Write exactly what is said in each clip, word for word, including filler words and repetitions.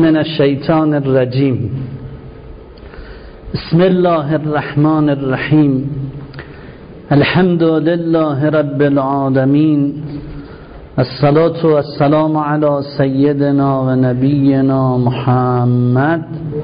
من الشیطان الرجیم. بسم الله الرحمن الرحیم. الحمد لله رب العالمین. الصلاة والسلام علی سیدنا و نبینا محمد.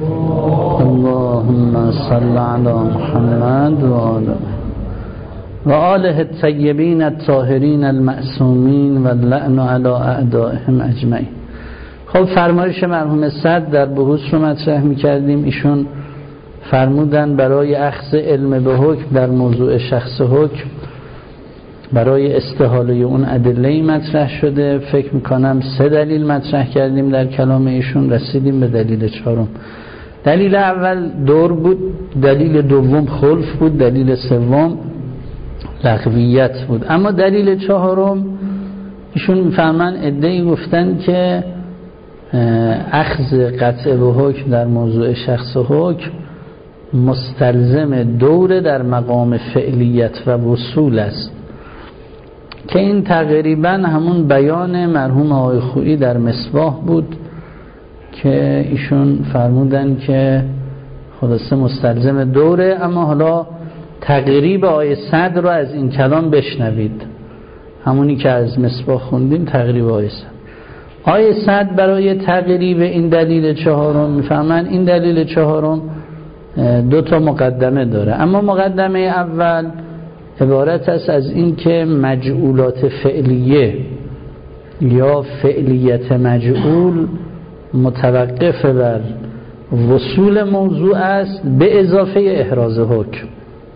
اللهم صل علی محمد و آله و آله الطیبین الطاهرین المعصومین و اللعن علی اعدائهم اجمعین. خب فرمایش مرحوم سعد در بحوث رو مطرح می‌کردیم. ایشون فرمودن برای اخذ علم به حکم در موضوع شخص حکم برای استحاله اون ادله‌ای مطرح شده. فکر میکنم سه دلیل مطرح کردیم در کلام ایشون، رسیدیم به دلیل چهارم. دلیل اول دور بود، دلیل دوم خلف بود، دلیل سوم لغویت بود. اما دلیل چهارم ایشون میفهمن ادعی گفتن که اخذ قطع به حکم در موضوع شخص حکم مستلزم دوره در مقام فعلیت و وصول است، که این تقریبا همون بیان مرحوم آقای خویی در مصباح بود که ایشون فرمودن که خلاصه مستلزم دوره. اما حالا تقریب آقای سعد رو از این کلام بشنوید، همونی که از مصباح خوندیم تقریب آقای سعد. آقای سعد برای تقریب این دلیل چهارم میفهمن این دلیل چهارم دو تا مقدمه داره. اما مقدمه اول عبارت است از این که مجعولات فعلیه یا فعلیت مجعول متوقف بر وصول موضوع است به اضافه احراز حکم.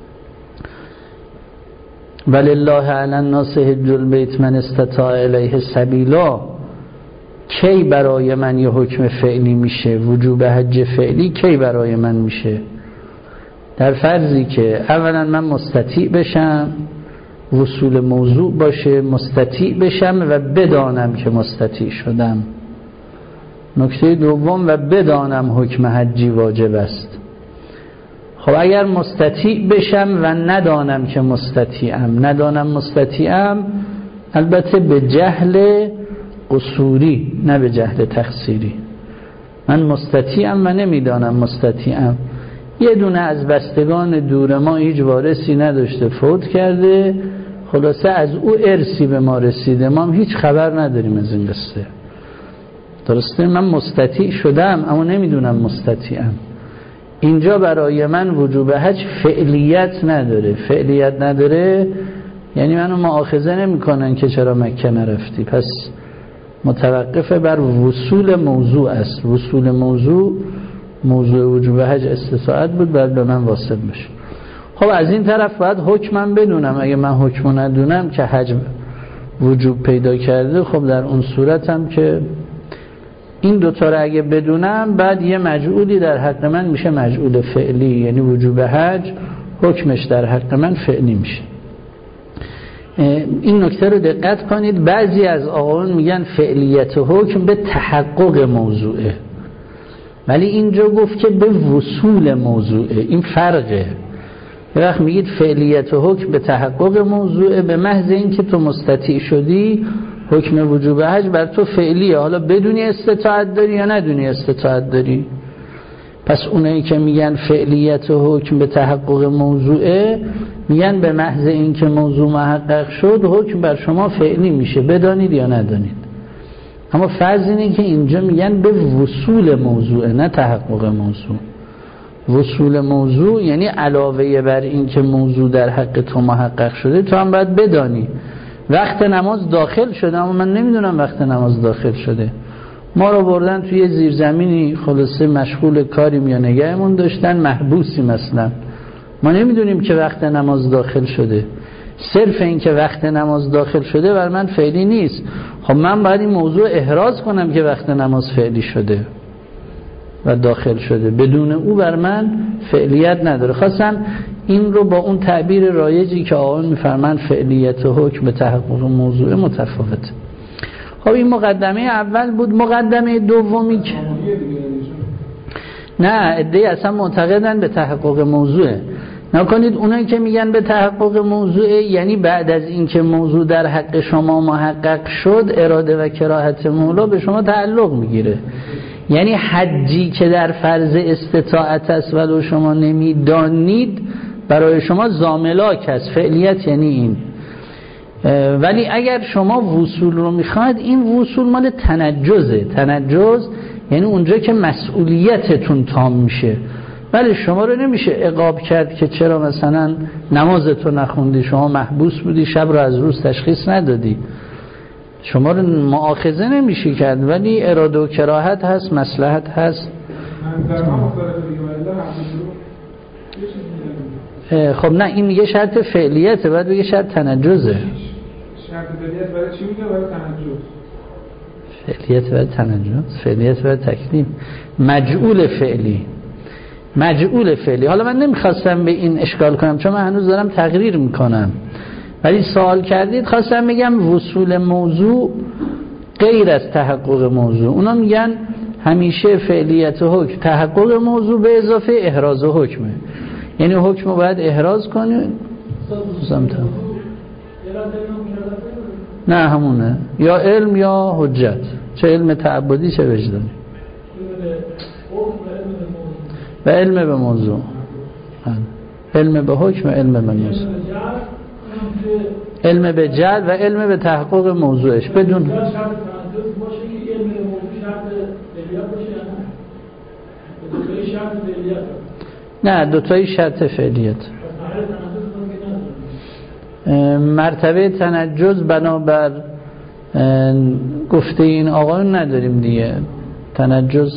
ولله علی الناس حج البیت من استطاع الیه سبیلا. کی برای من یه حکم فعلی میشه؟ وجوب حج فعلی کی برای من میشه؟ در فرضی که اولا من مستطیع بشم، وصول موضوع باشه، مستطیع بشم و بدانم که مستطیع شدم. نکته دوم و بدانم حکم حجی واجب است. خب اگر مستطیع بشم و ندانم که مستطیعم، ندانم مستطیعم، البته به جهل قصوری نه به جهل تقصیری، من مستطیعم و نمیدانم مستطیعم. یه دونه از بستگان دور ما هیچ وارثی نداشته، فوت کرده، خلاصه از او ارثی به ما رسیده، ما هم هیچ خبر نداریم از این قصه. درسته؟ من مستطیع شدم اما نمیدونم مستطیعم. اینجا برای من وجوب حج فعلیت نداره. فعلیت نداره یعنی منو مؤاخذه نمی کنن که چرا مکه نرفتی، پس متوقف بر وصول موضوع است. وصول موضوع موضوع وجوب حج استطاعت بود، بعد به من واصل بشه. خب از این طرف باید حکمم بدونم. اگه من حکمو ندونم که حج وجوب پیدا کرده، خب در اون صورت هم که این دوتا رو اگه بدونم، بعد یه مجعولی در حق من میشه مجعول فعلی، یعنی وجوب حج حکمش در حق من فعلی میشه. این نکته رو دقت کنید. بعضی از آقایون میگن فعلیت حکم به تحقق موضوعه، ولی اینجا گفت که به وصول موضوعه. این فرقه. یه وقت میگید فعلیت حکم به تحقق موضوعه، به محض این که تو مستطیع شدی حکم وجوب حج بر تو فعلیه، حالا بدونی استطاعت داری یا ندونی استطاعت داری. پس اونایی که میگن فعلیت حکم به تحقق موضوعه، میگن به محض این که موضوع محقق شد حکم بر شما فعلی میشه، بدانید یا ندانید. اما فرض اینه که اینجا میگن به وصول موضوع، نه تحقق موضوع. وصول موضوع یعنی علاوه بر این که موضوع در حق تو محقق شده، تو هم باید بدانی وقت نماز داخل شده، اما من نمیدونم وقت نماز داخل شده. ما رو بردن توی زیرزمینی، خلاصه مشغول کاریم یا نگهمون داشتن، محبوسی مثلا، ما نمیدونیم که وقت نماز داخل شده. صرف این که وقت نماز داخل شده بر من فعلی نیست. خب من باید این موضوع احراز کنم که وقت نماز فعلی شده و داخل شده، بدون او بر من فعلیت نداره. خواستم این رو با اون تعبیر رایجی که آقایون میفرمن فعلیت و حکم به تحقق موضوع متفاوته. خب این مقدمه اول بود. مقدمه دومی که نه ادعی اصلا معتقدن به تحقق موضوعه. نکنید اونایی که میگن به تحقق موضوع یعنی بعد از اینکه موضوع در حق شما محقق شد اراده و کراهت مولا به شما تعلق میگیره. یعنی حجی که در فرض استطاعت است ولو شما نمیدانید برای شما زاملاک است. فعلیت یعنی این. ولی اگر شما وصول رو میخواید، این وصول مال تنجزه. تنجز یعنی اونجا که مسئولیتتون تام میشه. ولی شما رو نمیشه عقاب کرد که چرا مثلا نمازتو نخوندی، شما محبوس بودی، شب رو از روز تشخیص ندادی. شما رو مؤاخذه نمیشه کرد، ولی اراده و کراهت هست، مصلحت هست. خب نه، این میگه شرط فعلیته، بعد بگه شرط تنجزه. شرط فعلیت برای چی میگه؟ برای تنجز. فعلیت برای تنجز، فعلیت برای تکلیف. مجعول فعلی، مجعول فعلی. حالا من نمیخواستم به این اشکال کنم چون من هنوز دارم تقریر میکنم، ولی سوال کردید خواستم بگم وصول موضوع غیر از تحقق موضوع. اونا میگن همیشه فعلیت حکم تحقق موضوع به اضافه احراز حکمه، یعنی حکم رو باید احراز کنی. نه همونه، یا علم یا حجت، چه علم تعبدی چه وجدانی، و علم به موضوع، علم به حکم و علم به موضوع، علم به جل و علم به تحقق موضوعش. بدون نه، دوتایی شرط فعلیت. مرتبه تنجز بنابر گفته این آقایون نداریم دیگه. تنجز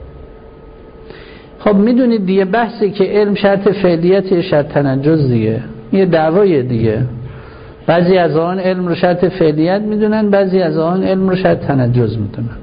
خب میدونید دیگه، بحثی که علم شرط فعلیت یا شرط تنجز دیگه یه دعوای دیگه. بعضی از آن علم رو شرط فعلیت میدونن، بعضی از آن علم رو شرط تنجز میدونن.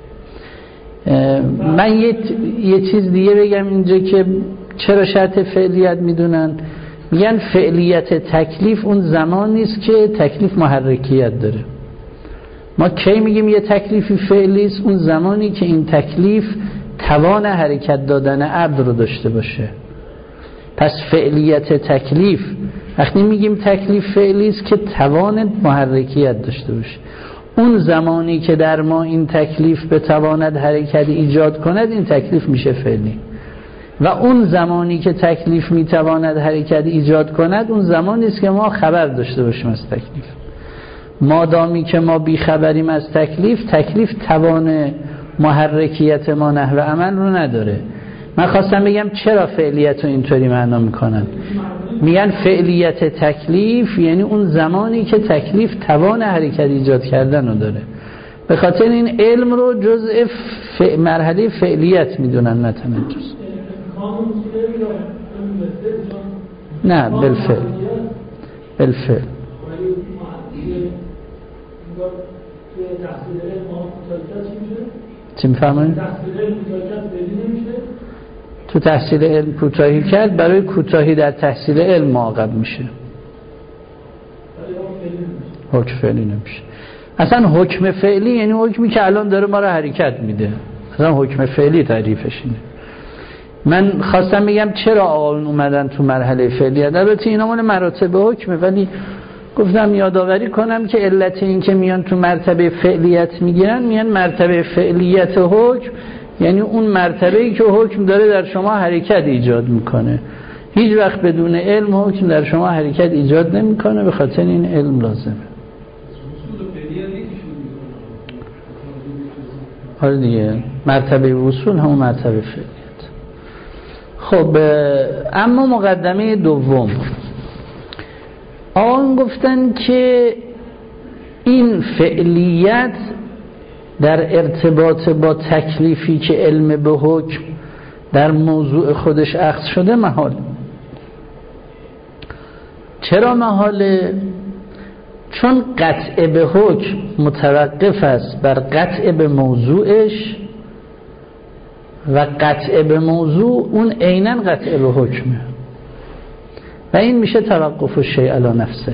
من یه, یه چیز دیگه بگم اینجا که چرا شرط فعلیت میدونن. میگن فعلیت تکلیف اون زمان نیست که تکلیف محرکیت داره. ما کی میگیم یه تکلیفی فعلی است؟ اون زمانی که این تکلیف توان حرکت دادن عبد رو داشته باشه. پس فعلیت تکلیف، وقتی میگیم تکلیف فعلی است که توان محرکیت داشته باشه. اون زمانی که در ما این تکلیف بتواند حرکت ایجاد کند، این تکلیف میشه فعلی. و اون زمانی که تکلیف میتواند حرکت ایجاد کند، اون زمانی است که ما خبر داشته باشیم از تکلیف. مادامی که ما بی خبریم از تکلیف، تکلیف توان محرکیت ما نحو عمل رو نداره. من خواستم بگم چرا فعلیت رو اینطوری معنا میکنن. میگن فعلیت تکلیف یعنی اون زمانی که تکلیف توان حرکت ایجاد کردن رو داره. به خاطر این علم رو جزء ف... مرحله فعلیت میدونن، نه تنجز. نه بالفعل، بالفعل. چی میفهمه؟ تو تحصیل علم کوتاهی کرد، برای کوتاهی در تحصیل علم معاقب میشه. حکم فعلی نمیشه. اصلا حکم فعلی یعنی حکمی که الان داره ما رو حرکت میده. اصلا حکم فعلی تعریفش اینه. من خواستم بگم چرا آقایون اومدن تو مرحله فعلیت. البته اینا مال مراتب حکمه، ولی گفتم یادآوری کنم که علت این که میان تو مرتبه فعلیت میگیرن، میان مرتبه فعلیت حکم یعنی اون مرتبه‌ای که حکم داره در شما حرکت ایجاد میکنه. هیچ وقت بدون علم حکم در شما حرکت ایجاد نمیکنه، به خاطر این علم لازمه. حالا دیگه مرتبه وصول همون مرتبه فعلیت. خب اما مقدمه دوم، آن گفتن که این فعلیت در ارتباط با تکلیفی که علم به حکم در موضوع خودش اخذ شده محال. چرا محاله؟ چون قطع به حکم متوقف است بر قطع به موضوعش و قطع به موضوع اون عیناً قطع به حکمه و این میشه توقف الشیء علی نفسه.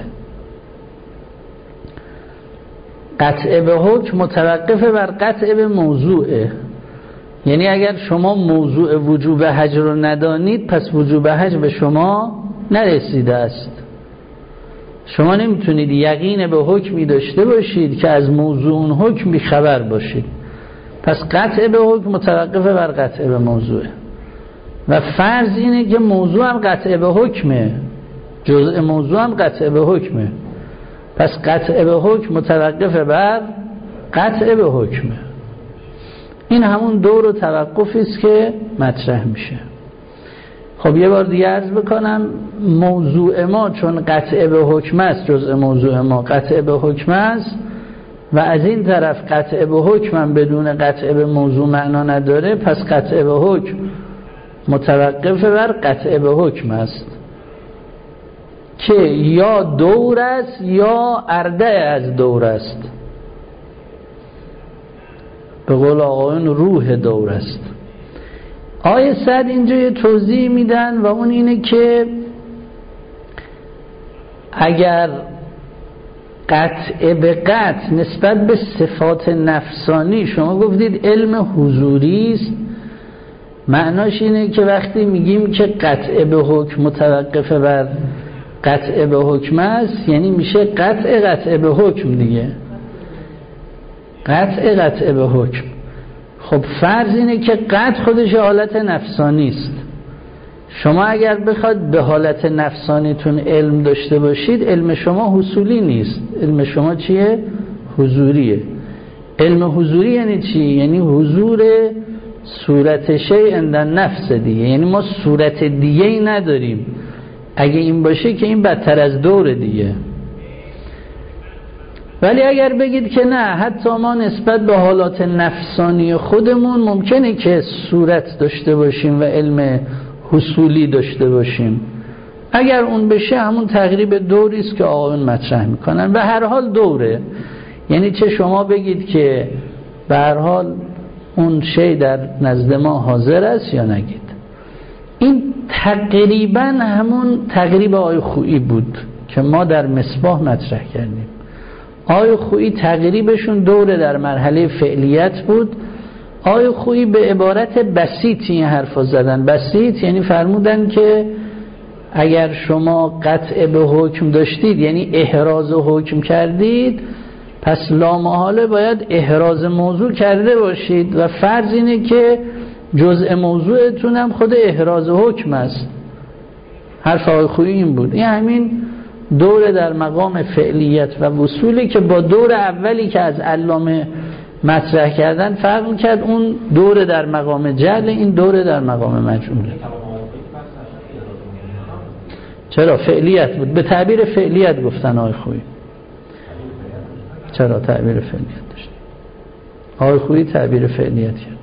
قطع به حکم متوقف بر قطع به موضوعه، یعنی اگر شما موضوع وجوب حج رو ندانید پس وجوب حج به شما نرسیده است. شما نمیتونید یقین به حکمی داشته باشید که از موضوع اون حکم بیخبر باشید. پس قطع به حکم متوقف بر قطع به موضوعه و فرض اینه که موضوع هم قطع به حکمه، جزء موضوع هم قطع به حکمه. پس قطع به حکم متوقف بر قطع به حکمه. این همون دور و توقفی است که مطرح میشه. خب یه بار دیگه عرض بکنم، موضوع ما چون قطع به حکم است، جزء موضوع ما قطع به حکم است و از این طرف قطع به حکم هم بدون قطع به موضوع معنا نداره، پس قطع به حکم متوقف بر قطع به حکم است که یا دور است یا ارده از دور است. به قول آقایون روح دور است. آیه صد اینجا یه توضیح میدن و اون اینه که اگر قطع به قطع نسبت به صفات نفسانی، شما گفتید علم حضوری است، معناش اینه که وقتی میگیم که قطع به حکم متوقف بر قطع به حکم است، یعنی میشه قطع قطع به حکم دیگه، قطع قطع به حکم. خب فرض اینه که قطع خودش حالت نفسانی است. شما اگر بخواد به حالت نفسانیتون علم داشته باشید، علم شما حصولی نیست، علم شما چیه؟ حضوریه. علم حضوری یعنی چی؟ یعنی حضور صورت شیء عند النفس دیگه، یعنی ما صورت دیگه ای نداریم. اگه این باشه که این بدتر از دور دیگه. ولی اگر بگید که نه، حتی ما نسبت به حالات نفسانی خودمون ممکنه که صورت داشته باشیم و علم حصولی داشته باشیم، اگر اون بشه همون تقریب دوری است که آقایون مطرح میکنن. به هر حال دوره، یعنی چه شما بگید که به هر حال اون شی در نزد ما حاضر است یا نگید. این تقریبا همون تقریب آیه خویی بود که ما در مصباح مطرح کردیم. آیه خویی تقریبشون دوره در مرحله فعلیت بود. آیه خویی به عبارت بسیط این حرفا زدن. بسیط یعنی فرمودن که اگر شما قطع به حکم داشتید، یعنی احراز حکم کردید، پس لامحاله باید احراز موضوع کرده باشید و فرض اینه که جزء موضوعتون هم خود احراز حکم است. حرف آیه خویی این بود. این همین دور در مقام فعلیت و وصولی که با دور اولی که از علامه مطرح کردن فرق میکرد. اون دور در مقام جعل، این دور در مقام مجعول. چرا؟ فعلیت بود. به تعبیر فعلیت گفتن آیه خویی. چرا تعبیر فعلیت داشت؟ آیه خویی تعبیر فعلیت کرد.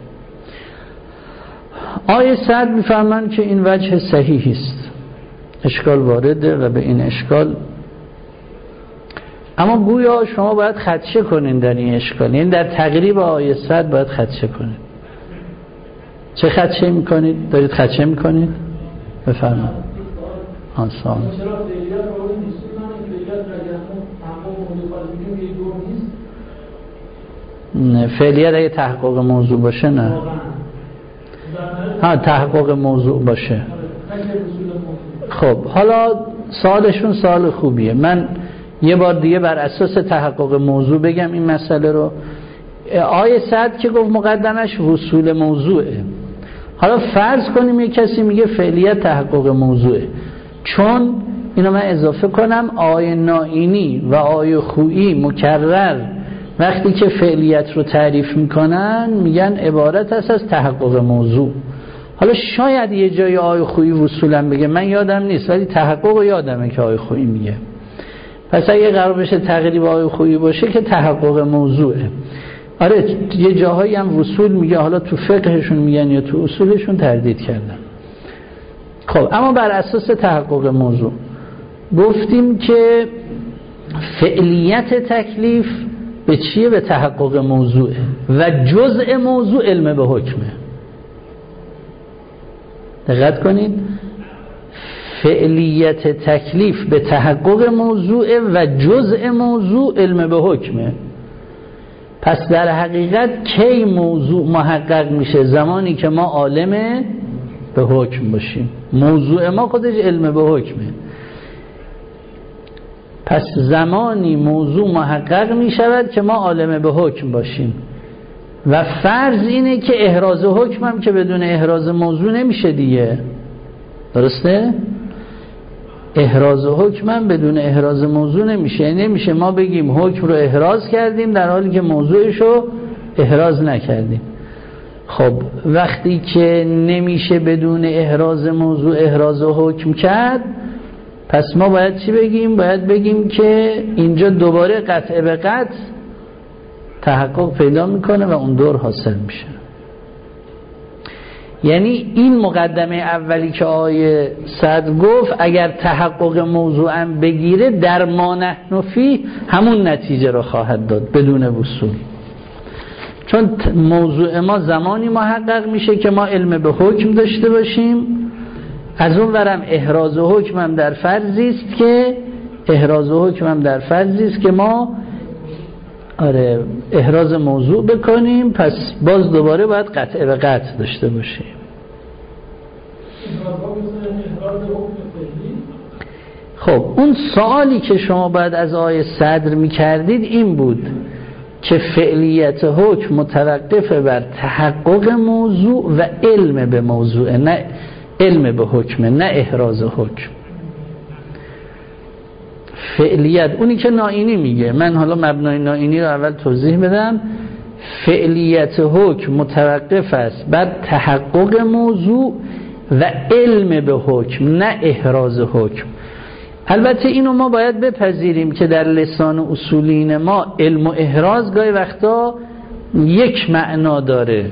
آیه صد میفهمن که این وجه صحیحی است، اشکال وارده و به این اشکال، اما گویا شما باید خدشه کنین در این اشکال، یعنی در تقریب آیه صد باید خدشه کنین. چه خدشه میکنید؟ دارید خدشه میکنید؟ بفرمایید. آسان نه، فعلیت اگه تحقق موضوع باشه نه. ها، تحقق موضوع باشه. خب حالا سوالشون سوال خوبیه. من یه بار دیگه بر اساس تحقق موضوع بگم این مسئله رو. آیه صد که گفت مقدمش وصول موضوعه. حالا فرض کنیم یه کسی میگه فعلیت تحقق موضوعه، چون اینو من اضافه کنم آیه نائینی و آیه خویی مکرر وقتی که فعلیت رو تعریف میکنن میگن عبارت است از تحقق موضوع. حالا شاید یه جای آیه خویی وصولا بگه، من یادم نیست، ولی تحقق یادمه که آیه خویی میگه. پس اگه قرار بشه تقریب آیه خویی باشه که تحقق موضوعه. آره یه جاهایی هم وصول میگه، حالا تو فقهشون میگن یا تو اصولشون تردید کردن. خب اما بر اساس تحقق موضوع گفتیم که فعلیت تکلیف به چیه؟ به تحقق موضوعه و جزء موضوع علم به حکمه. دقت کنید، فعلیت تکلیف به تحقق موضوعه و جزء موضوع علم به حکمه. پس در حقیقت کی موضوع محقق میشه؟ زمانی که ما عالم به حکم باشیم. موضوع ما خودش علم به حکمه. پس زمانی موضوع محقق میشود که ما عالم به حکم باشیم. و فرض اینه که احراز حکم هم که بدون احراز موضوع نمیشه دیگه، درسته؟ احراز حکم هم بدون احراز موضوع نمیشه. نمیشه ما بگیم حکم رو احراز کردیم در حالی که موضوعش رو احراز نکردیم. خب وقتی که نمیشه بدون احراز موضوع احراز حکم کرد، پس ما باید چی بگیم؟ باید بگیم که اینجا دوباره قطع به قطع تحقق پیدا میکنه و اون دور حاصل میشه. یعنی این مقدمه اولی که آیه صدر گفت اگر تحقق موضوعا بگیره در ما نحن فیه همون نتیجه رو خواهد داد بدون وصول. چون موضوع ما زمانی محقق میشه که ما علم به حکم داشته باشیم، از اون ورم احراز حکم هم در فرضی است که احراز حکم هم در فرضی است که ما آره احراز موضوع بکنیم، پس باز دوباره باید قطع به قطع داشته باشیم. خب اون سوالی که شما باید از آیه صدر میکردید این بود که فعلیت حکم متوقف بر تحقق موضوع و علم به موضوع، نه علم به حکم، نه احراز حکم. فعلیت اونی که نائینی میگه، من حالا مبنای نائینی رو اول توضیح بدم. فعلیت حکم متوقف است بر تحقق موضوع و علم به حکم، نه احراز حکم. البته اینو ما باید بپذیریم که در لسان اصولین ما علم و احراز گاهی وقتا یک معنا داره،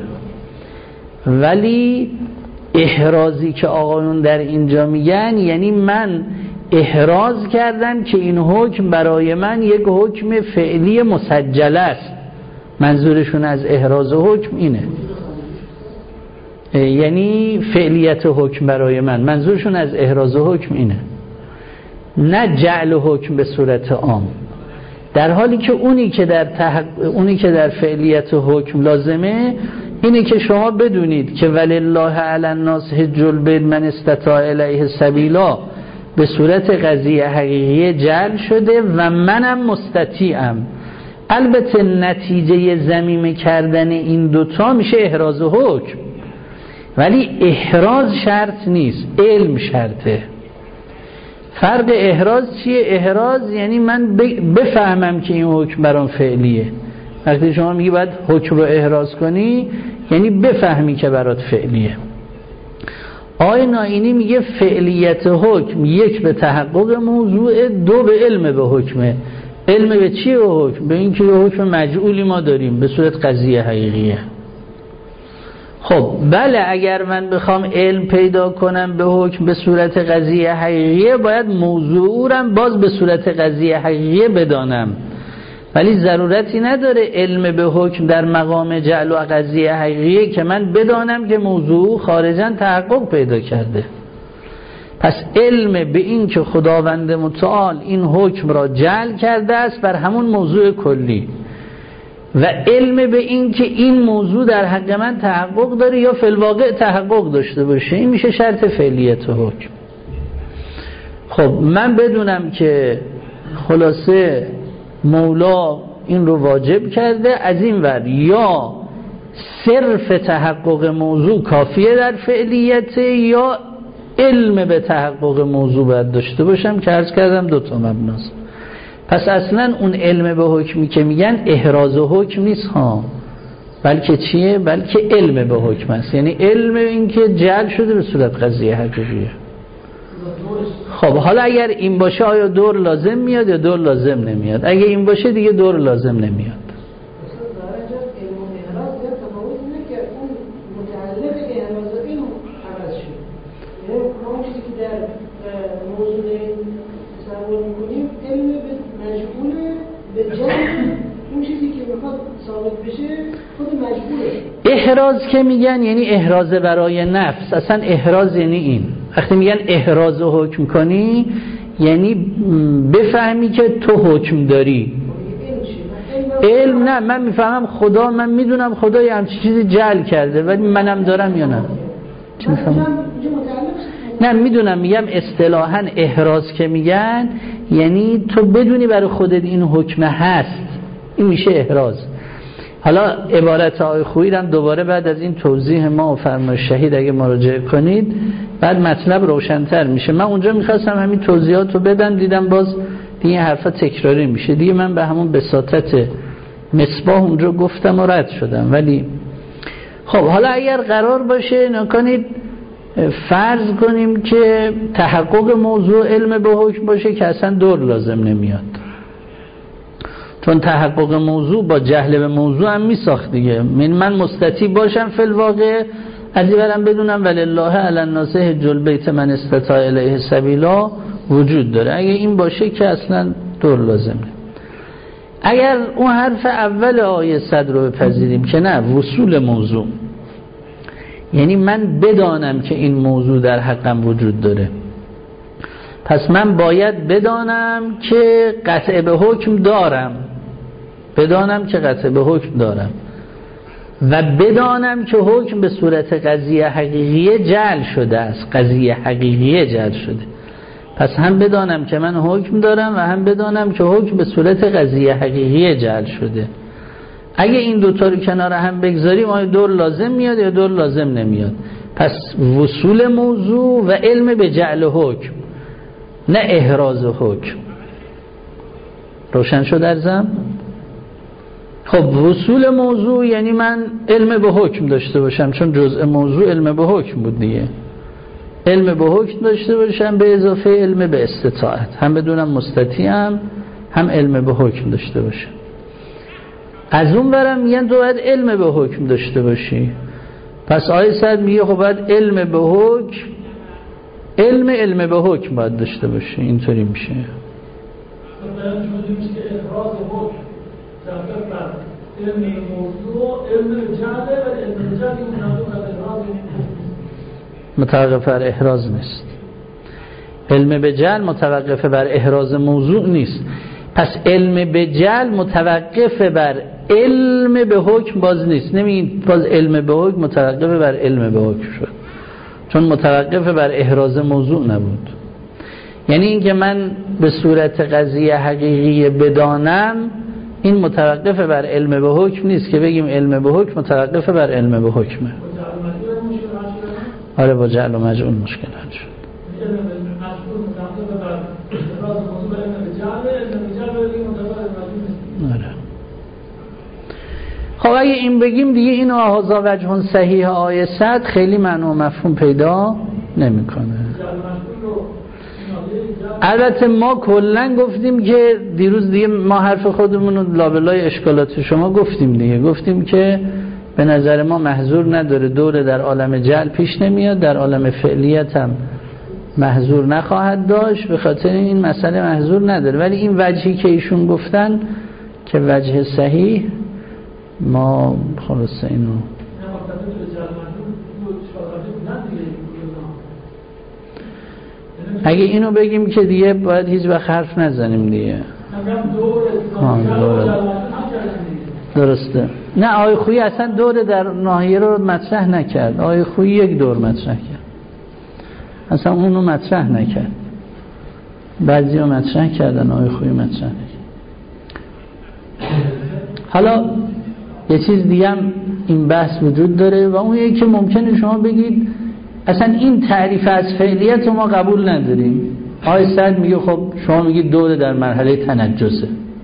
ولی احرازی که آقایون در اینجا میگن یعنی من احراز کردم که این حکم برای من یک حکم فعلی مسجل است. منظورشون از احراز حکم اینه، یعنی فعلیت حکم برای من، منظورشون از احراز حکم اینه، نه جعل حکم به صورت عام. در حالی که اونی که در تحق... اونی که در فعلیت حکم لازمه اینه که شما بدونید که ولله علی الناس حج البیت من استطاع الیه سبیلا به صورت قضیه حقیقی جعل شده و منم مستطیعم. البته نتیجه ضمیمه کردن این دوتا میشه احراز حکم، ولی احراز شرط نیست، علم شرطه. فرق احراز چیه؟ احراز یعنی من بفهمم که این حکم برام فعلیه. وقتی شما میگی باید حکم رو احراز کنی یعنی بفهمی که برات فعلیه. آیه نائینی میگه فعلیت حکم یک به تحقق موضوع، دو به علم به حکمه. علم به چیه؟ به حکم، به این که حکم مجعولی ما داریم به صورت قضیه حقیقیه. خب بله، اگر من بخوام علم پیدا کنم به حکم به صورت قضیه حقیقیه باید موضوع رو باز به صورت قضیه حقیقیه بدانم، ولی ضرورتی نداره علم به حکم در مقام جعل و قضیه حقیقیه که من بدانم که موضوع خارجاً تحقق پیدا کرده. پس علم به این که خداوند متعال این حکم را جعل کرده است بر همون موضوع کلی، و علم به این که این موضوع در حق من تحقق داره یا فی الواقع تحقق داشته باشه، این میشه شرط فعلیت حکم. خب من بدونم که خلاصه مولا این رو واجب کرده، از این ور یا صرف تحقق موضوع کافیه در فعلیت یا علم به تحقق موضوع باید داشته باشم که عرض کردم دوتا مبناست. پس اصلا اون علم به حکمی که میگن احراز حکم نیست ها، بلکه چیه؟ بلکه علم به حکم است، یعنی علم این که جعل شده به صورت قضیه حقیقیه. خب حالا اگر این باشه آیا دور لازم میاد یا دور لازم نمیاد؟ اگه این باشه دیگه دور لازم نمیاد. احراز که میگن یعنی احراز برای نفس. اصلا احراز یعنی این، وقتی میگن احراز و حکم کنی یعنی بفهمی که تو حکم داری. علم نه، من میفهمم خدا، من میدونم خدا یه همچی چیزی جعل کرده ولی منم دارم یا نه؟ چی میفهمم؟ نه میدونم، میگم اصطلاحاً احراز که میگن یعنی تو بدونی برای خودت این حکم هست، این میشه احراز. حالا عبارت آقای خویی هم دوباره بعد از این توضیح ما و فرمایش شهید اگه مراجعه کنید بعد مطلب روشن‌تر میشه. من اونجا میخواستم همین توضیحات رو بدم، دیدم باز دیگه حرفا تکراری میشه دیگه، من به همون بساطت مصباح اونجا گفتم و رد شدم. ولی خب حالا اگر قرار باشه نکنید فرض کنیم که تحقق موضوع علم به حکم باشه که اصلا دور لازم نمیاد، چون تحقق موضوع با جهل به موضوع هم میساخت دیگه. من من مستطیع باشم فی الواقع از این برم بدونم ولله علی الناس حج البیت من استطاع الیه سبیلا وجود داره، اگه این باشه که اصلا دور لازمه. اگر اون حرف اول آیه صد رو بپذیریم که نه وصول موضوع، یعنی من بدانم که این موضوع در حقم وجود داره، پس من باید بدانم که قطع به حکم دارم، بدانم که قطع به حکم دارم و بدانم که حکم به صورت قضیه حقیقیه جعل شده است، قضیه حقیقیه جعل شده. پس هم بدانم که من حکم دارم و هم بدانم که حکم به صورت قضیه حقیقیه جعل شده. اگه این دوتا رو کنار هم بگذاریم آیا دور لازم میاد یا دور لازم نمیاد؟ پس وصول موضوع و علم به جعل حکم، نه احراز حکم. روشن شد عرضم؟ خب وصول موضوع یعنی من علم به حکم داشته باشم، چون جزء موضوع علم به حکم بود دیگه، علم به حکم داشته باشم به اضافه علم به استطاعت، هم بدونم مستطیعم هم علم به حکم داشته باشم. از اون برم میگن تو باید علم به حکم داشته باشی، پس آیه صد میگه خب باید علم به حکم، علم علم به حکم باید داشته باشی. اینطوری میشه علم موضوع علم جعله و علم جعلی متوقف بر احراز نیست. علم به جعل متوقف بر احراز موضوع نیست. پس علم به جعل متوقف بر علم به حکم باز نیست. نمیگید باز علم به حکم متوقف بر علم به حکم شد، چون متوقف بر احراز موضوع نبود. یعنی اینکه من به صورت قضیه حقیقی بدانم این متوقف بر علم به حکم نیست که بگیم علم به حکم متوقف بر علم به حکمه. آره با جعل و مجعول مشکل حل شد. آره. خب اگه این بگیم دیگه این هذا وجه صحیح آیه صد خیلی معنی و مفهوم پیدا نمیکنه. البته ما کلا گفتیم که دیروز دیگه ما حرف خودمون رو لابلای اشکالات شما گفتیم دیگه، گفتیم که به نظر ما محظور نداره، دوره در عالم جعل پیش نمیاد، در عالم فعلیت هم محظور نخواهد داشت، به خاطر این مسئله محظور نداره. ولی این وجهی که ایشون گفتن که وجه صحیح، ما خلاصه اینو اگه اینو بگیم که دیگه باید هیچ وقت حرف نزنیم دیگه. درسته. نه آقای خویی اصلا دور در ناحیه رو مطرح نکرد. آقای خویی یک دور مطرح کرد، اصلا اونو مطرح نکرد. بعضی ها مطرح کردن، آقای خویی مطرح نکرد. حالا یه چیز دیگه هم این بحث وجود داره و اون یکی که ممکنه شما بگید اصلا این تعریف از فعلیت رو ما قبول نداریم. آقای سعد میگه خب شما میگید دوره در مرحله تنجزه،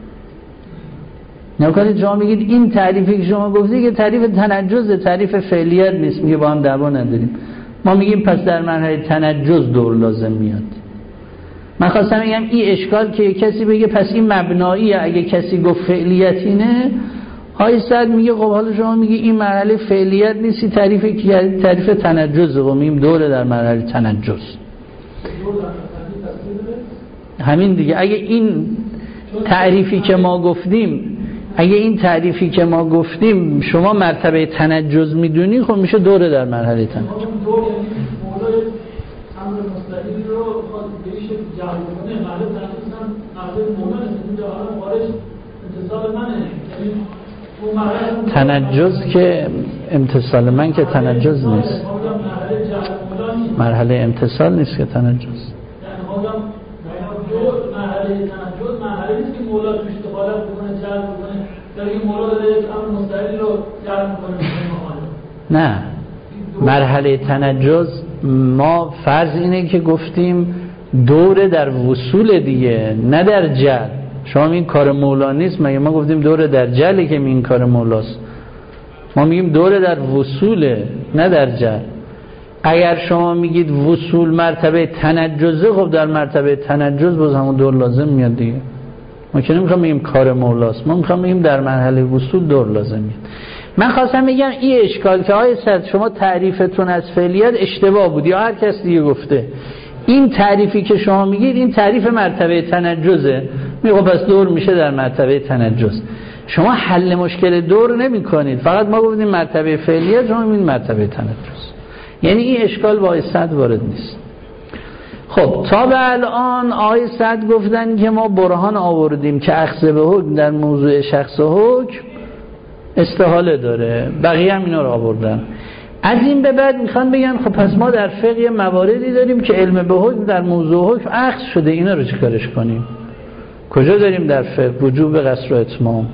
نکنید شما میگید این تعریفی که شما گفتید که تعریف تنجزه، تعریف فعلیت نیست. میگه با هم دعوا نداریم. ما میگیم پس در مرحله تنجز دور لازم میاد. من خواستم بگم این اشکال که کسی بگه پس این مبناییه، اگه کسی گفت فعلیت اینه، آقای سعد میگه خب حالا شما میگی این مرحله فعلیت نیستی، تعریف که تعریف تنجزه و میگیم دوره در مرحله تنجز. همین دیگه. اگه این تعریفی که ما گفتیم اگه این تعریفی که ما گفتیم شما مرتبه تنجز میدونی، خب میشه دوره در مرحله تنجز. تنجز که امتصال من که تنجز نیست، مرحله امتصال نیست که تنجز. مرحله تنجز مرحله نیست که مولا توش دخالت بکنه، جلب بکنه، در این مولا داره یک امر مستقلی نه، مرحله تنجز ما فرض اینه که گفتیم دوره در وصول دیگه، نه در جل. شما این کار مولا نیست، مگه ما گفتیم دوره در جله که این کار مولاست؟ ما میگیم دوره در وصوله، نه در جل. اگر شما میگید وصول مرتبه تنجزه، خب در مرتبه تنجز باز همون دور لازم میاد دیگه. ما که نمیخوام بگیم کار مولاست، ما میخوام بگیم در مرحله وصول دور لازم میاد. من خواستم بگم این اشکال که آیه صد شما تعریفتون از فعلیت اشتباه بود یا هر کس دیگه گفته، این تعریفی که شما میگید این تعریف مرتبه تنجزه، میگه پس دور میشه در مرتبه تنجز. شما حل مشکل دور نمی کنید، فقط ما گفتیم مرتبه فعلیت، شما میگید مرتبه تنجز. یعنی این اشکال با آیه صد وارد نیست. خب تا به الان آیه صد گفتن که ما برهان آوردیم که اخذ به حکم در موضوع شخص حکم استحاله داره، بقیه هم اینا رو آوردن. از این به بعد میخوان بگن خب پس ما در فقه مواردی داریم که علم به حکم در موضوع حکم اخذ شده، اینا رو چیکارش کنیم؟ کجا داریم در فقه وجوب قصر و اتمام؟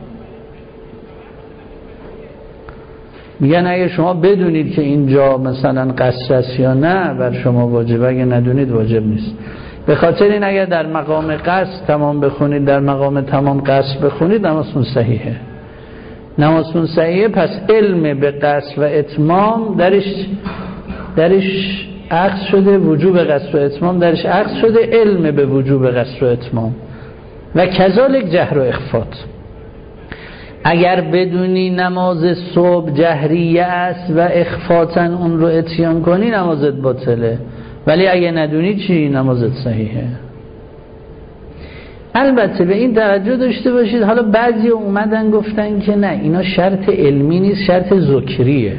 میگن اگه شما بدونید که اینجا مثلا قصر است یا نه بر شما واجب، اگه ندونید واجب نیست. به خاطر این اگر در مقام قصر تمام بخونید، در مقام تمام قصر بخونید، نمازتون صحیحه. نمازتون صحیحه، پس علم به قصر و اتمام درش درش اخذ شده، وجوب قصر و اتمام درش اخذ شده، علم به وجوب قصر و اتمام و کذالک جهر و اخفات. اگر بدونی نماز صبح جهریه است و اخفاتا اون رو اتیان کنی، نمازت باطله، ولی اگه ندونی چی؟ نمازت صحیحه. البته به این توجه داشته باشید، حالا بعضی اومدن گفتن که نه، اینا شرط علمی نیست، شرط ذکریه.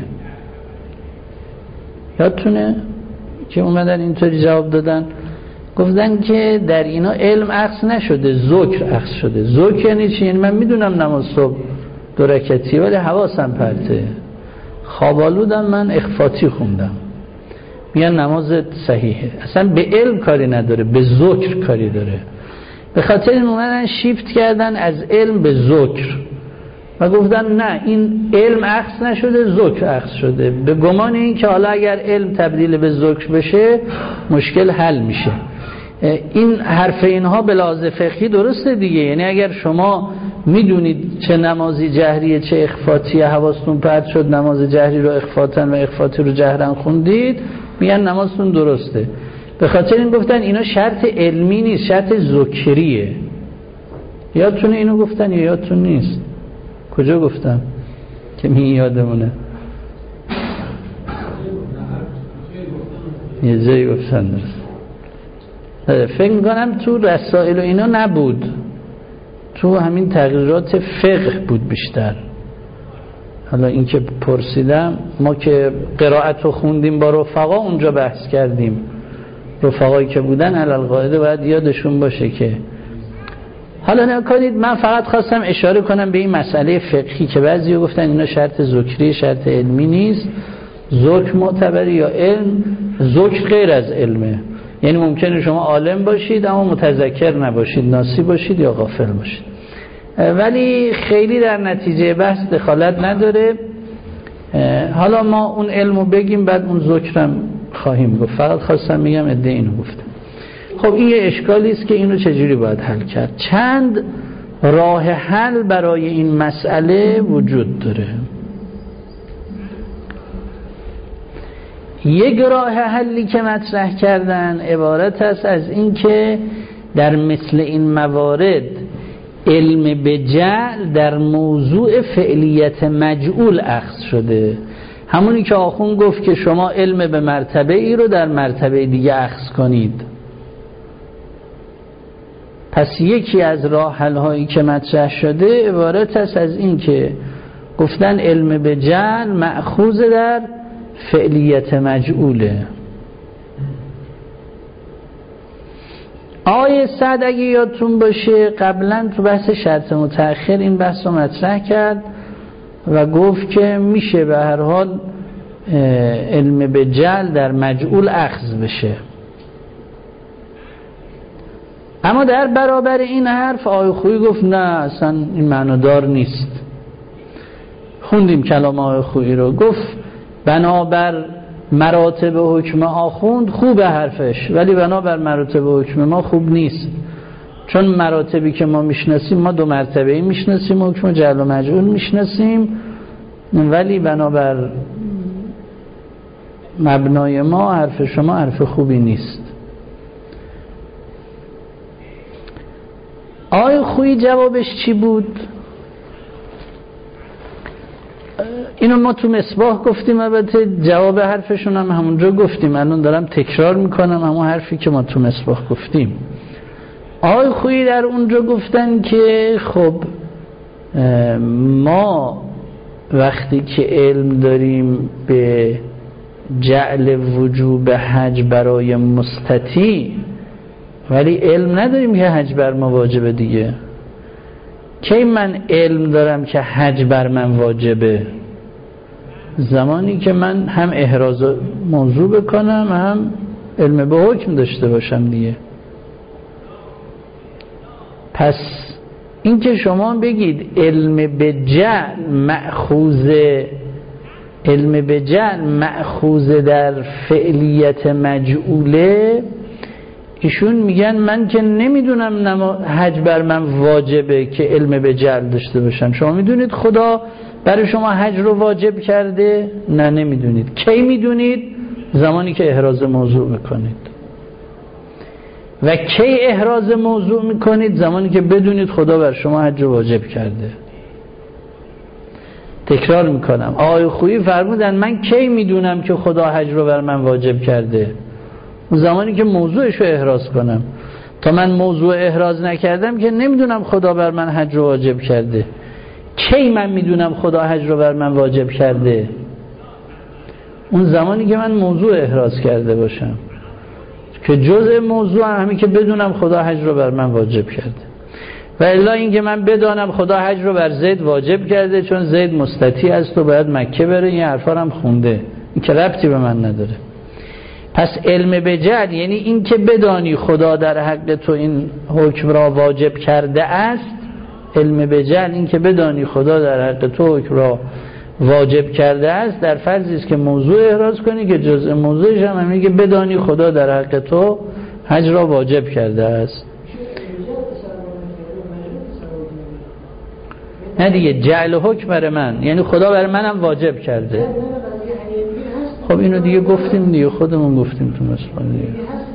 یادتونه که اومدن اینطوری جواب دادن، گفتن که در اینا علم اخذ نشده، ذکر اخذ شده. ذکر یعنی چی؟ یعنی من میدونم نماز صبح دو رکعتی ولی حواسم پرته، خوابالودم، من اخفاتی خوندم، میگن نمازت صحیحه. اصلا به علم کاری نداره، به ذکر کاری داره. به خاطر این اومدن شیفت کردن از علم به ذکر و گفتن نه، این علم اخذ نشده، ذکر اخذ شده، به گمان این که حالا اگر علم تبدیل به ذکر بشه مشکل حل میشه. این حرف اینها به لحاظ فقهی درسته دیگه. یعنی اگر شما میدونید چه نمازی جهریه چه اخفاتیه، حواستون پرت شد نماز جهری رو اخفاتن و اخفاتی رو جهرن خوندید، میگن نمازتون درسته. به خاطر این گفتن اینا شرط علمی نیست، شرط ذکریه. یادتونه اینو گفتن یا یادتون نیست؟ کجا گفتم که می یادمونه؟ یه جایی گفتن درست. فکر میکنم تو رسائل و اینا نبود، تو همین تغییرات فقه بود بیشتر. حالا این که پرسیدم، ما که قرائت رو خوندیم با رفقا اونجا بحث کردیم، رفقایی که بودن علل قاعده باید یادشون باشه که حالا نکنید. من فقط خواستم اشاره کنم به این مسئله فقهی که بعضی گفتن اینا شرط ذکری، شرط علمی نیست. ذکر معتبره یا علم؟ ذکر غیر از علمه. یعنی ممکنه شما عالم باشید اما متذکر نباشید، ناسی باشید یا غافل باشید، ولی خیلی در نتیجه بحث دخالت نداره. حالا ما اون علمو بگیم بعد اون ذکرم خواهیم گفت. فقط خواستم میگم عده اینو گفتم. خب این یه اشکالی است که اینو چجوری باید حل کرد. چند راه حل برای این مسئله وجود داره. یک راه حلی که مطرح کردن عبارت است از این که در مثل این موارد علم به جعل در موضوع فعلیت مجعول اخذ شده. همونی که آخون گفت که شما علم به مرتبه ای رو در مرتبه دیگه اخذ کنید. پس یکی از راه حل هایی که مطرح شده عبارت است از این که گفتن علم به جعل مأخوذ در فعلیت مجعوله. آیه صد اگه یادتون باشه قبلا تو بحث شرط متأخر این بحث رو مطرح کرد و گفت که میشه به هر حال علم به جعل در مجعول اخذ بشه. اما در برابر این حرف آیه خویی گفت نه اصلا این معنادار نیست. خوندیم کلام آیه خویی رو، گفت بنابر مراتب حکم آخوند خوبه حرفش، ولی بنابر مراتب حکم ما خوب نیست. چون مراتبی که ما میشناسیم، ما دو مرتبه‌ای میشناسیم، حکم جعل و مجعول میشناسیم، ولی بنابر مبنای ما حرف شما حرف خوبی نیست. آقای خویی جوابش چی بود؟ اینو ما تو مصباح گفتیم، البته جواب حرفشون هم همونجا گفتیم، الان دارم تکرار میکنم همون حرفی که ما تو مصباح گفتیم. آقای خویی در اونجا گفتن که خب ما وقتی که علم داریم به جعل وجوب حج برای مستطیع، ولی علم نداریم که حج بر ما واجبه دیگه. کی من علم دارم که حج بر من واجبه؟ زمانی که من هم احراز موضوع بکنم هم علم به حکم داشته باشم دیگه. پس این که شما بگید علم به جعل مأخوذ علم به جعل مأخوذ در فعلیت مجعوله، ایشون میگن من که نمیدونم نما حج بر من واجبه که علم به جعل داشته باشم. شما میدونید خدا برای شما حج رو واجب کرده؟ نه نمیدونید. کی میدونید؟ زمانی که احراز موضوع میکنید. و کی احراز موضوع میکنید؟ زمانی که بدونید خدا بر شما حج رو واجب کرده. تکرار میکنم، آقای خویی فرمودن من کی میدونم که خدا حج رو بر من واجب کرده؟ اون زمانی که موضوعش رو احراز کنم. تا من موضوع احراز نکردم که نمیدونم خدا بر من حج رو واجب کرده. کی من میدونم خدا حج رو بر من واجب کرده؟ اون زمانی که من موضوع احراز کرده باشم، که جزء موضوع هم همین که بدونم خدا حج رو بر من واجب کرده. و الا این که من بدانم خدا حج رو بر زید واجب کرده چون زید مستطیع است و باید مکه بره، این حرفا هم خونده، این که ربطی به من نداره. پس علم به جعل یعنی این که بدانی خدا در حق تو این حکم را واجب کرده است. علم به جعل این که بدانی خدا در حق تو حکم را واجب کرده است، در فرضی است که موضوع احراز کنی که جزء موضوعش هم همینه که بدانی خدا در حق تو حج را واجب کرده است. نه دیگه، جعل حکم بر من یعنی خدا بر منم واجب کرده. خب اینو دیگه گفتیم دیگه، خودمون گفتیم تو مسئله دیگه.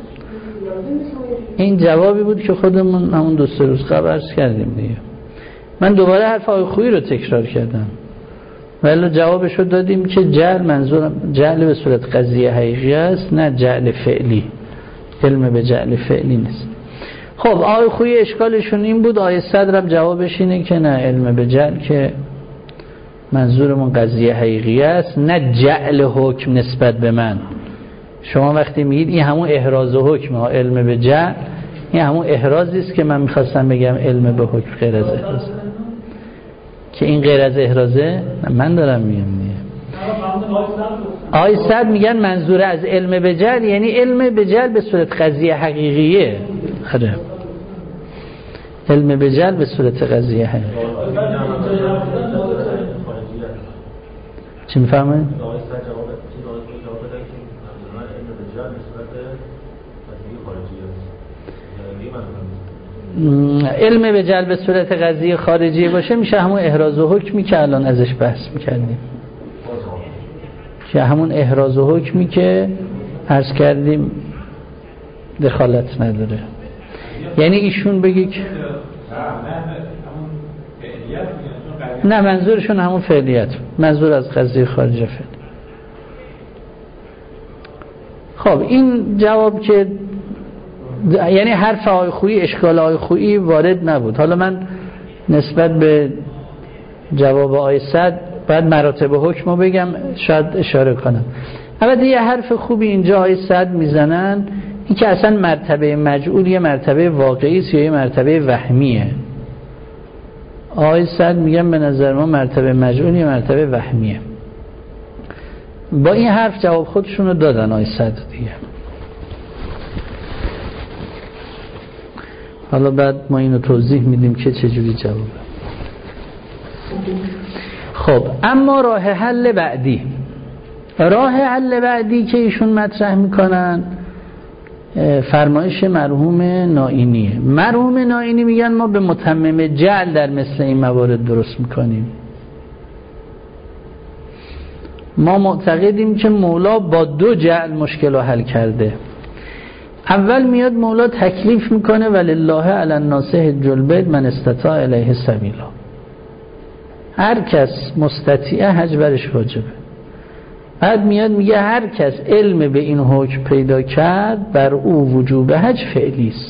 این جوابی بود که خودمون همون دو سه روز قبل عرض کردیم دیگه. من دوباره حرف آقای خویی رو تکرار کردم ولی جوابش رو دادیم که جعل منظورم جعل به صورت قضیه حقیقی است، نه جعل فعلی. علم به جعل فعلی نیست. خب آقای خویی اشکالشون این بود. آقای صدرم جوابش اینه که نه، علم به جعل که منظورمون قضیه حقیقی است، نه جعل حکم نسبت به من. شما وقتی میگید این همون احراز حکم ها، علم به جعل این همون احرازی است که من میخواستم بگم علم به حکم غیر از احراز، که این غیر از احرازه. من دارم میگم دیگه. آقای صد میگن منظور از علم به جعل یعنی علم به جعل به صورت قضیه حقیقیه. آره، علم به جعل به صورت قضیه حقیقیه. چی میفهمه؟ علم به جعل به صورت قضیه خارجی باشه میشه همون احراز و حکمی که الان ازش بحث میکردیم، که همون احراز و حکمی که عرض کردیم دخالت نداره. یعنی ایشون بگی که نه، منظورشون همون فعلیت، منظور از قضیه خارجی فعل. خب این جواب که یعنی حرف آقای خویی، اشکال آقای خویی وارد نبود. حالا من نسبت به جواب آقای صد بعد مراتب حکم رو بگم، شاید اشاره کنم. البته یه حرف خوبی اینجا آقای صد میزنن، این که اصلا مرتبه مجعول یه مرتبه واقعی است یا یه مرتبه وهمیه. آقای صد میگن به نظر ما مرتبه مجعول یه مرتبه وهمیه. با این حرف جواب خودشون رو دادن آقای صد دیگه. حالا بعد ما اینو توضیح میدیم که چجوری جوابه. خب اما راه حل بعدی، راه حل بعدی که ایشون مطرح میکنن فرمایش مرحوم نائینیه. مرحوم نائینی میگن ما به متمم جعل در مثل این موارد درست میکنیم. ما معتقدیم که مولا با دو جعل مشکل رو حل کرده. اول میاد مولا تکلیف میکنه ولله علی الناس حج البیت من استطاع الیه سبیلا، هر کس مستطیع حج برش واجبه. بعد میاد میگه هر کس علم به این حکم پیدا کرد بر او وجوب حج فعلی است.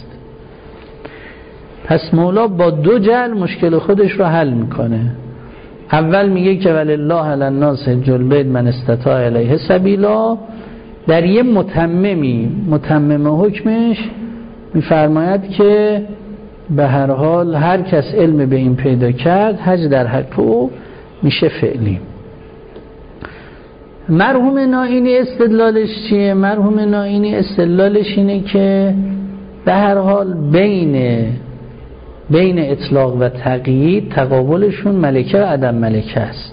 پس مولا با دو جعل مشکل خودش رو حل میکنه. اول میگه که ولله علی الناس حج البیت من استطاع الیه سبیلا، در یه متممی متمم حکمش میفرماید که به هر حال هر کس علم به این پیدا کرد حج در حق او میشه فعلی. مرحوم نائینی استدلالش چیه؟ مرحوم نائینی استدلالش اینه که به هر حال بین بین اطلاق و تقیید تقابلشون ملکه و عدم ملکه است.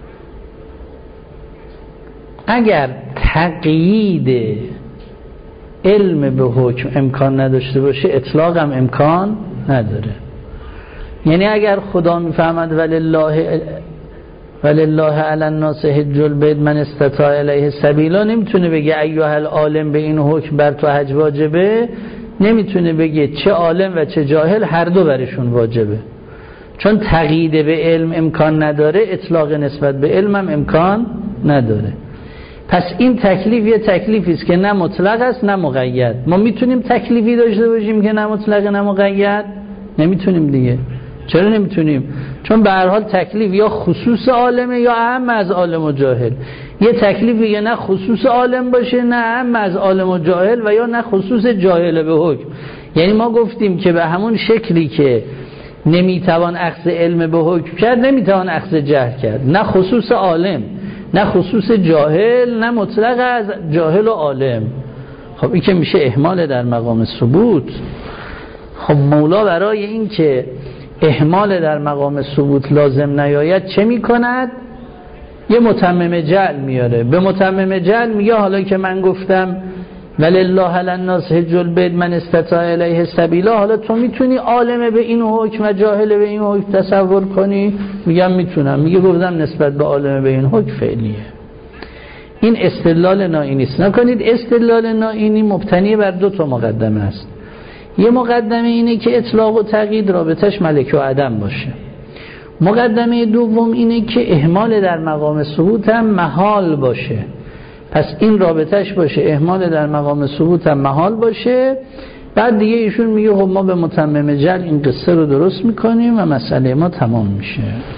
اگر تقیید علم به حکم امکان نداشته باشه اطلاق هم امکان نداره. یعنی اگر خدا میفهمد ولله ولله علی الناس حج البیت من استطاع الیه سبیلا، نمیتونه بگه ایها العالم به این حکم بر تو حج واجبه، نمیتونه بگه چه عالم و چه جاهل هر دو برشون واجبه، چون تقیید به علم امکان نداره اطلاق نسبت به علم هم امکان نداره. پس این تکلیف یه تکلیفی است که نه مطلق است نه مقید. ما میتونیم تکلیفی داشته باشیم که نه مطلق نه مقید؟ نمیتونیم دیگه. چرا نمیتونیم؟ چون به هر حال تکلیف یا خصوص عالمه یا اهم از عالم و جاهل. یه تکلیفی که نه خصوص عالم باشه نه اهم از عالم و جاهل، و یا نه خصوص جاهل به حکم. یعنی ما گفتیم که به همون شکلی که نمیتوان اخذ علم به حکم کرد نمیتوان اخذ جهل کرد، نه خصوص عالم نه خصوص جاهل نه مطلق از جاهل و عالم. خب این که میشه اهمال در مقام ثبوت. خب مولا برای این که اهمال در مقام ثبوت لازم نیاید چه میکند؟ یه متمم جعل میاره. به متمم جعل میگه حالا که من گفتم ولله علی الناس حج البیت من استطاع الیه سبیلا، حالا تو میتونی عالم به این حکم و جاهل به این حکم تصور کنی؟ میگم میتونم. میگه گفتم نسبت به عالم به این حکم فعلیه. این استدلال نائینی است. نکنید استدلال نائینی مبتنی بر دو تا مقدمه است. یه مقدمه اینه که اطلاق و تقیید رابطش ملکه و عدم باشه. مقدمه دوم اینه که اهمال در مقام ثبوت هم محال باشه. پس این رابطش باشه، اهمال در مقام ثبوت هم محال باشه. بعد دیگه ایشون میگه خب ما به متمم جعل این قصه رو درست میکنیم و مسئله ما تمام میشه.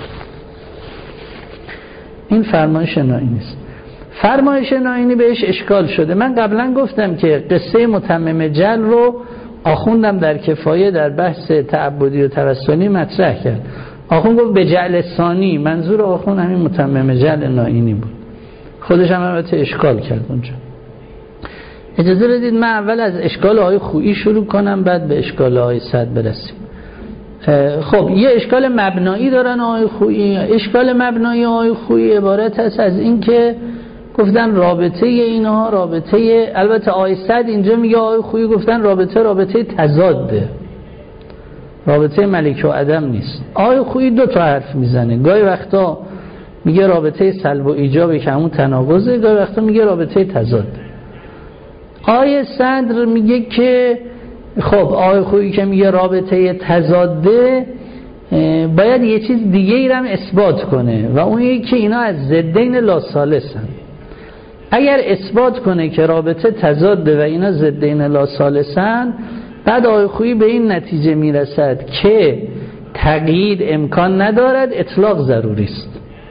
این فرمایش نائینی است. فرمایش نائینی بهش اشکال شده. من قبلا گفتم که قصه متمم جعل رو آخوندم در کفایه در بحث تعبدی و توسلی مطرح کرد. آخوند گفت به جعل ثانی، منظور آخوند همین متمم جعل نائینی بود. خودش هم البته اشکال کرد اونجا. اجازه بدید من اول از اشکال آقای خویی شروع کنم بعد به اشکال آقای سعد برسیم. خب یه اشکال مبنایی دارن آقای خویی. اشکال مبنایی آقای خویی عبارت هست از این که گفتن رابطه اینها رابطه، البته آقای سعد اینجا میگه آقای خویی گفتن رابطه رابطه تضاده، رابطه ملک و عدم نیست. آقای خویی دو تا حرف میزنه. گاهی وقتا میگه رابطه سلب و ایجاب که همون تناقضه، گاهی وقتا میگه رابطه تضاد. آقای صدر میگه که خب آقای خویی که میگه رابطه تضاده باید یه چیز دیگه ای رو هم اثبات کنه و اون یکی که اینا از ضدین لا ثالثن. اگر اثبات کنه که رابطه تضاده و اینا ضدین لا ثالثن، بعد آقای خویی به این نتیجه میرسد که تقیید امکان ندارد، اطلاق ضروری است.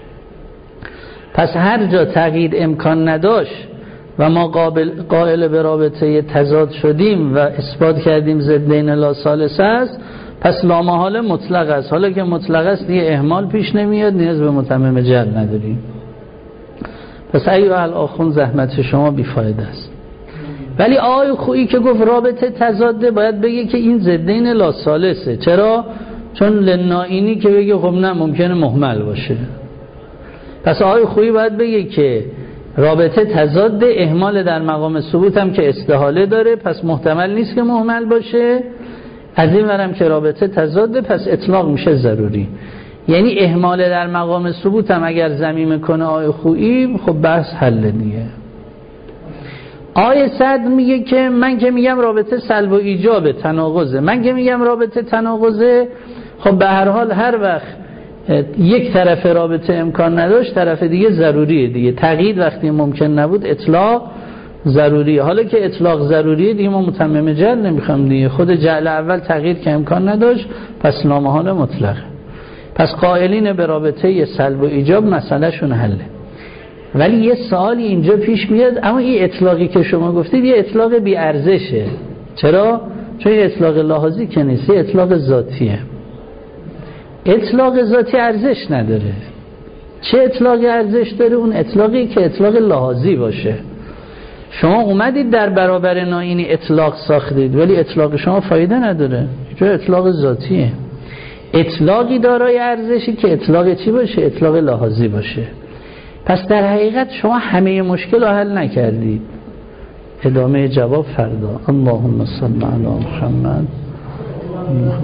پس هر جا تقیید امکان نداشت و ما قابل قائل به رابطه تضاد شدیم و اثبات کردیم ضدین لا ثالث است، پس لامحاله مطلق است. حالا که مطلق است دیگه اهمال پیش نمیاد، نیاز به متمم جعل نداریم. پس ایها الاخوان زحمت شما بیفایده است. ولی آقای خویی که گفت رابطه تضاده باید بگه که این ضدین لا ثالثه. چرا؟ چون لنائینی که بگه خب نه ممکنه مهمل باشه. پس آقای خویی باید بگه که رابطه تضاد اهمال در مقام ثبوت هم که استحاله داره، پس محتمل نیست که مهمل باشه. از این ورم که رابطه تضاده، پس اطلاق میشه ضروری. یعنی اهمال در مقام ثبوت هم اگر ضمیم کنه آی خویی، خب بحث حل دیگه. آیه صدر میگه که من که میگم رابطه سلب و ایجاب تناقضه، من که میگم رابطه تناقضه، خب به هر حال هر وقت یک طرف رابطه امکان نداشت طرف دیگه ضروریه دیگه. تقیید وقتی ممکن نبود اطلاق ضروریه. حالا که اطلاق ضروریه دیگه ما متمم جعل نمیخوام دیگه. خود جعل اول تقیید که امکان نداشت، پس لامحال مطلقه. پس قائلین به رابطه سلب و ایجاب مسئله شون حله. ولی یه سوالی اینجا پیش میاد، اما این اطلاقی که شما گفتید یه اطلاق بی ارزشه. چرا؟ چون یه اطلاق لحاظی که نیست، یه اطلاق ذاتیه. اطلاق ذاتی ارزش نداره. چه اطلاقی ارزش داره؟ اون اطلاقی که اطلاق لحاظی باشه. شما اومدید در برابر ناینی اطلاق ساختید، ولی اطلاق شما فایده نداره، چون اطلاق ذاتیه. اطلاقی دارای ارزشی که اطلاق چی باشه؟ اطلاق لحاظی باشه. پس در حقیقت شما همه مشکل رو حل نکردید. ادامه جواب فردا. اللهم صل علی محمد.